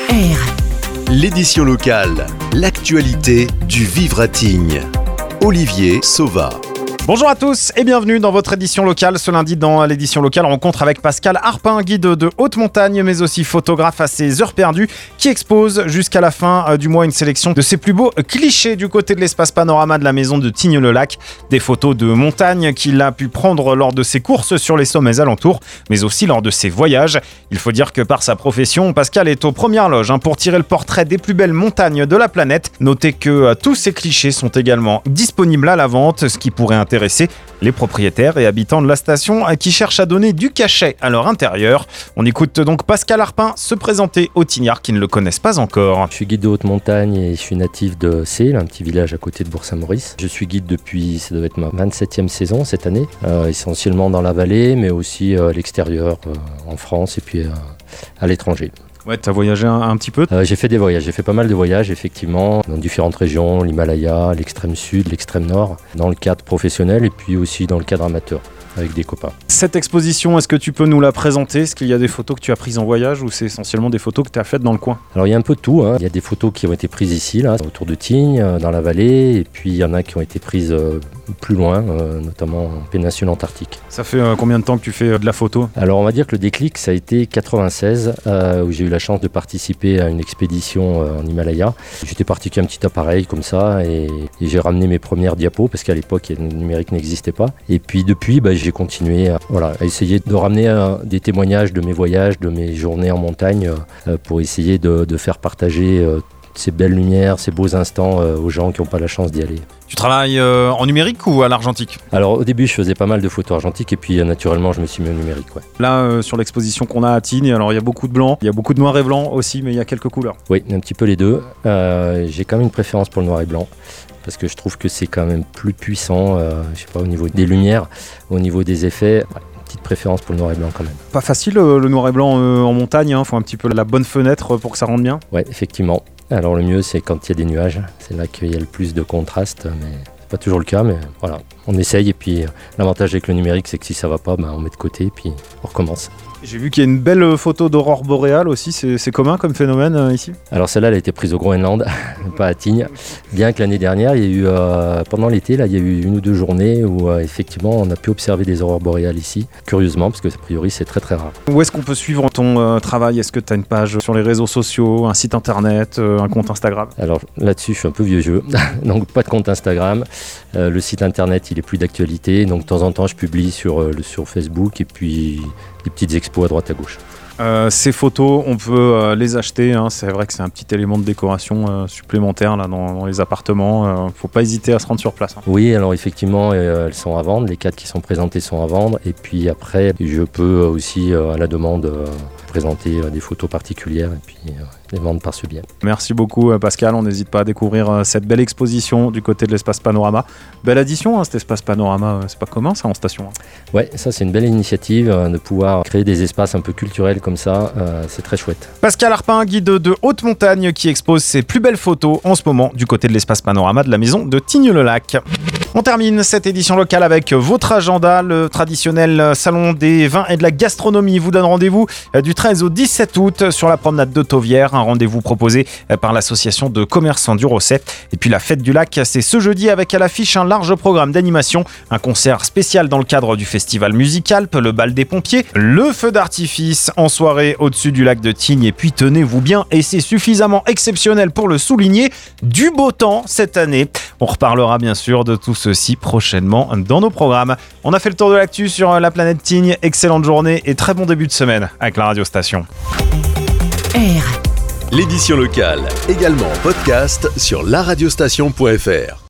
L'édition locale, l'actualité du vivre à Tignes. Olivier Sauva. Bonjour à tous et bienvenue dans votre édition locale. Ce lundi dans l'édition locale, rencontre avec Pascal Arpin, guide de haute montagne mais aussi photographe à ses heures perdues, qui expose jusqu'à la fin du mois une sélection de ses plus beaux clichés du côté de l'espace panorama de la maison de Tignes-le-Lac. Des photos de montagne qu'il a pu prendre lors de ses courses sur les sommets alentours, mais aussi lors de ses voyages. Il faut dire que par sa profession, Pascal est aux premières loges pour tirer le portrait des plus belles montagnes de la planète. Notez que tous ces clichés sont également disponibles à la vente, ce qui pourrait intéresser les propriétaires et habitants de la station qui cherchent à donner du cachet à leur intérieur. On écoute donc Pascal Arpin se présenter aux Tignards qui ne le connaissent pas encore. Je suis guide de haute montagne et je suis natif de Cél, un petit village à côté de Bourg-Saint-Maurice. Je suis guide depuis, ça doit être ma 27e saison cette année, essentiellement dans la vallée, mais aussi à l'extérieur, en France et puis à l'étranger. Ouais, t'as voyagé un petit peu ? J'ai fait des voyages, j'ai fait pas mal de voyages effectivement, dans différentes régions, l'Himalaya, l'extrême sud, l'extrême nord, dans le cadre professionnel et puis aussi dans le cadre amateur, avec des copains. Cette exposition, est-ce que tu peux nous la présenter ? Est-ce qu'il y a des photos que tu as prises en voyage ou c'est essentiellement des photos que tu as faites dans le coin ? Alors il y a un peu de tout, Il y a des photos qui ont été prises ici, là, autour de Tignes, dans la vallée, et puis il y en a qui ont été prises plus loin, notamment en péninsule antarctique. Ça fait combien de temps que tu fais de la photo ? Alors on va dire que le déclic, ça a été 96, où j'ai eu la chance de participer à une expédition en Himalaya. J'étais parti avec un petit appareil comme ça, et j'ai ramené mes premières diapos, parce qu'à l'époque, le numérique n'existait pas. Et puis depuis, j'ai continué à essayer de ramener des témoignages de mes voyages, de mes journées en montagne, pour essayer de faire partager ces belles lumières, ces beaux instants aux gens qui n'ont pas la chance d'y aller. Tu travailles en numérique ou à l'argentique ? Alors au début je faisais pas mal de photos argentiques et puis naturellement je me suis mis au numérique. Ouais. Là sur l'exposition qu'on a à Tignes, alors il y a beaucoup de blanc, il y a beaucoup de noir et blanc aussi, mais il y a quelques couleurs. Oui, un petit peu les deux. J'ai quand même une préférence pour le noir et blanc parce que je trouve que c'est quand même plus puissant, je sais pas, au niveau des lumières, au niveau des effets. Petite préférence pour le noir et blanc quand même. Pas facile le noir et blanc en montagne, faut un petit peu la bonne fenêtre pour que ça rentre bien. Ouais, effectivement. Alors le mieux c'est quand il y a des nuages, c'est là qu'il y a le plus de contraste, mais c'est pas toujours le cas, mais voilà, on essaye et puis l'avantage avec le numérique c'est que si ça va pas, on met de côté et puis on recommence. J'ai vu qu'il y a une belle photo d'aurore boréale aussi, c'est commun comme phénomène ici ? Alors celle-là elle a été prise au Groenland, pas à Tignes, bien que l'année dernière il y a eu, pendant l'été, là, il y a eu 1 ou 2 journées où effectivement on a pu observer des aurores boréales ici, curieusement parce que a priori c'est très très rare. Où est-ce qu'on peut suivre ton travail ? Est-ce que tu as une page sur les réseaux sociaux, un site internet, un compte Instagram ? Alors là-dessus je suis un peu vieux jeu, donc pas de compte Instagram, le site internet il est plus d'actualité, donc de temps en temps je publie sur Facebook et puis des petites expos à droite à gauche. Ces photos, on peut les acheter, c'est vrai que c'est un petit élément de décoration supplémentaire là, dans les appartements, faut pas hésiter à se rendre sur place. Oui, alors effectivement, elles sont à vendre, les 4 qui sont présentés sont à vendre, et puis après, je peux aussi, à la demande, présenter des photos particulières, et puis les vendre par ce biais. Merci beaucoup Pascal, on n'hésite pas à découvrir cette belle exposition du côté de l'espace panorama. Belle addition, cet espace panorama, c'est pas commun ça en station. Ouais, ça c'est une belle initiative, de pouvoir créer des espaces un peu culturels comme ça, c'est très chouette. Pascal Arpin, guide de haute montagne qui expose ses plus belles photos en ce moment du côté de l'espace panorama de la maison de Tignes-le-Lac. On termine cette édition locale avec votre agenda, le traditionnel salon des vins et de la gastronomie vous donne rendez-vous du 13 au 17 août sur la promenade de Tauvière, un rendez-vous proposé par l'association de commerçants du Rosset. Et puis la fête du lac, c'est ce jeudi avec à l'affiche un large programme d'animation, un concert spécial dans le cadre du festival Musicalp, le bal des pompiers, le feu d'artifice en soirée au-dessus du lac de Tignes et puis tenez-vous bien, et c'est suffisamment exceptionnel pour le souligner, du beau temps cette année. On reparlera bien sûr de tout ceci prochainement dans nos programmes. On a fait le tour de l'actu sur la planète Tignes. Excellente journée et très bon début de semaine avec la radiostation. L'édition locale, également en podcast sur laradiostation.fr.